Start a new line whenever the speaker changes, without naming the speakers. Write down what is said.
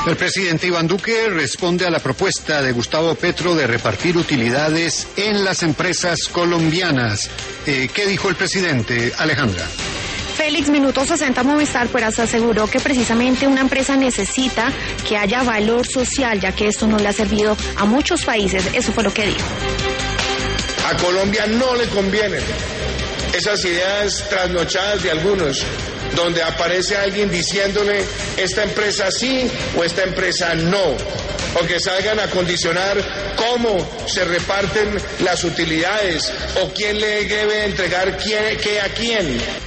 El presidente Iván Duque responde a la propuesta de Gustavo Petro de repartir utilidades en las empresas colombianas. ¿Qué dijo el presidente, Alejandra?
Félix, Minuto 60 Movistar pues aseguró que precisamente una empresa necesita que haya valor social, ya que esto no le ha servido a muchos países. Eso fue lo que dijo.
A Colombia no le convienen esas ideas trasnochadas de algunos, donde aparece alguien diciéndole esta empresa sí o esta empresa no, o que salgan a condicionar cómo se reparten las utilidades o quién le debe entregar qué a quién.